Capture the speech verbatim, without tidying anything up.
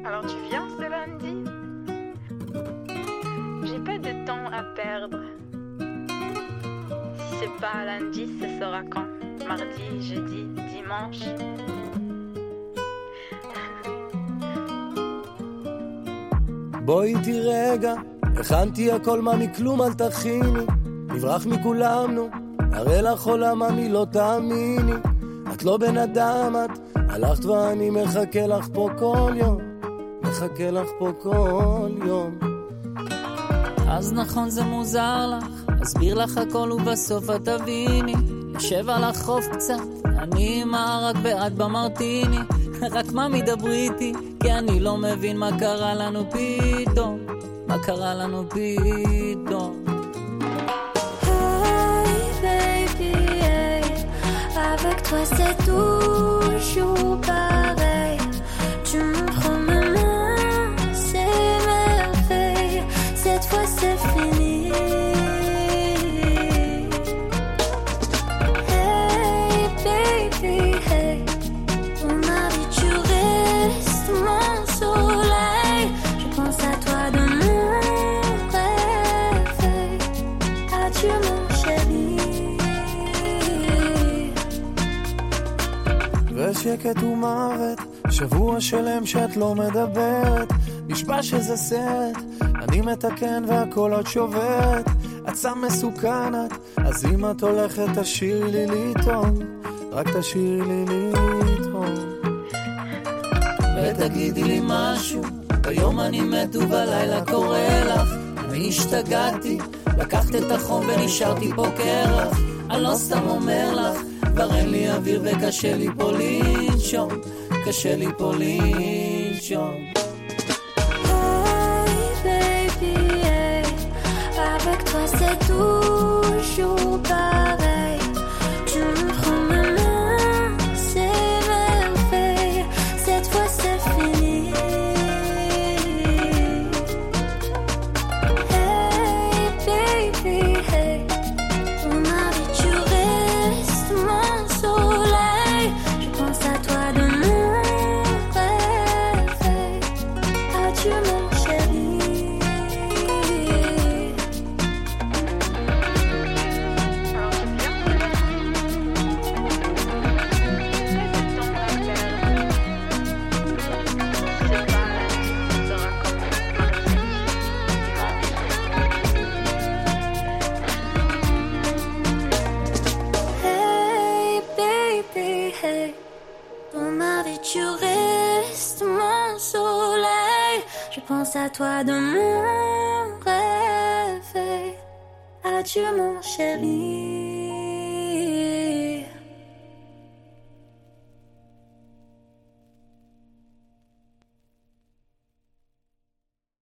Alors tu viens ce lundi? J'ai pas de temps à perdre. Si c'est pas lundi, ce sera quand? Mardi, jeudi, dimanche. בואי איתי רגע, הכנתי הכל מה מכלום אל תכיני, נברח מכולנו, הרי לך עולמה מי לא תאמיני, את לא בן אדם את, הלכת ואני מחכה לך פה כל יום, מחכה לך פה כל יום. אז נכון זה מוזר לך, אסביר לך הכל ובסוף את תביני, יושב על החוף קצת, אני עם הערק ואת במרטיני, רק מה מדברי איתי, כי אני לא מבין מה קרה לנו פתאום, מה קרה לנו פתאום. Hey baby, hey, avec toi c'est toujours pareil, tu me prends ma main, c'est merveille, cette fois c'est fini. שקט ומוות, שבוע שלם שאת לא מדברת, נשבע שזה סרט, אני מתקן והכל את שוברת, את סם מסוכנת, אז אם את הולכת תשאיר לי לטעום, רק תשאיר לי לטעום. ותגידי לי משהו, ביום אני מת ובלילה קורא לך, אני השתגעתי, לקחת את החום ונשארתי פה קרח, אני לא סתם אומר לך, כבר אין לי אוויר וקשה לי פה לנשום, קשה לי פה לנשום. Hey baby, hey, avec toi c'est toujours pareil, tu me prends ma main, c'est merveille, cette fois c'est fini. Hey baby, hey, on a dit tu restes mon soleil, je pense à toi de mon réveil, adieu mon chéri. Hey baby, hey, dans ma vie tu restes mon soleil, je pense à toi de mon réveil, adieu mon chéri.